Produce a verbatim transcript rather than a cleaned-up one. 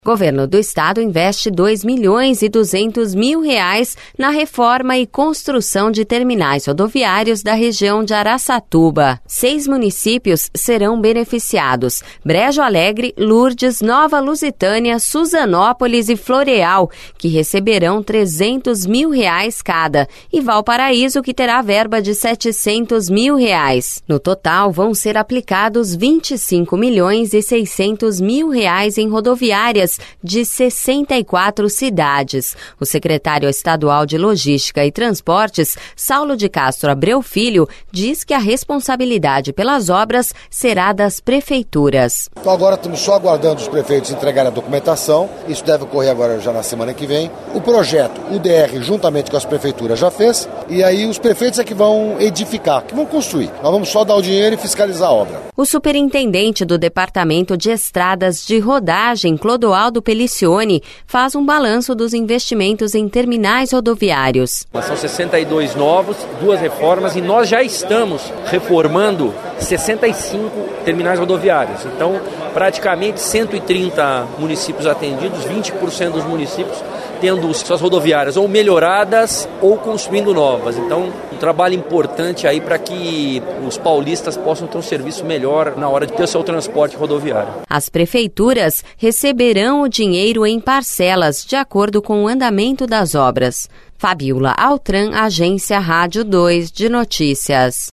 Governo do Estado investe dois milhões e duzentos mil reais na reforma e construção de terminais rodoviários da região de Araçatuba. Seis municípios serão beneficiados: Brejo Alegre, Lourdes, Nova Lusitânia, Suzanópolis e Floreal, que receberão trezentos mil reais cada, e Valparaíso, que terá verba de setecentos mil reais. No total, vão ser aplicados vinte e cinco milhões e seiscentos mil reais em rodoviárias de sessenta e quatro cidades. O secretário estadual de Logística e Transportes, Saulo de Castro Abreu Filho, diz que a responsabilidade pelas obras será das prefeituras. Então agora estamos só aguardando os prefeitos entregarem a documentação. Isso deve ocorrer agora já na semana que vem. O projeto, o D R, juntamente com as prefeituras, já fez. E aí os prefeitos é que vão edificar, que vão construir. Nós vamos só dar o dinheiro e fiscalizar a obra. O superintendente do Departamento de Estradas de Rodagem, Clodoaldo Pelicione, faz um balanço dos investimentos em terminais rodoviários. São sessenta e dois novos, duas reformas, e nós já estamos reformando sessenta e cinco terminais rodoviários. Então, praticamente cento e trinta municípios atendidos, vinte por cento dos municípios tendo suas rodoviárias ou melhoradas ou construindo novas. Então, um trabalho importante aí para que os paulistas possam ter um serviço melhor na hora de ter o seu transporte rodoviário. As prefeituras receberão o dinheiro em parcelas, de acordo com o andamento das obras. Fabiola Altran, Agência Rádio dois de Notícias.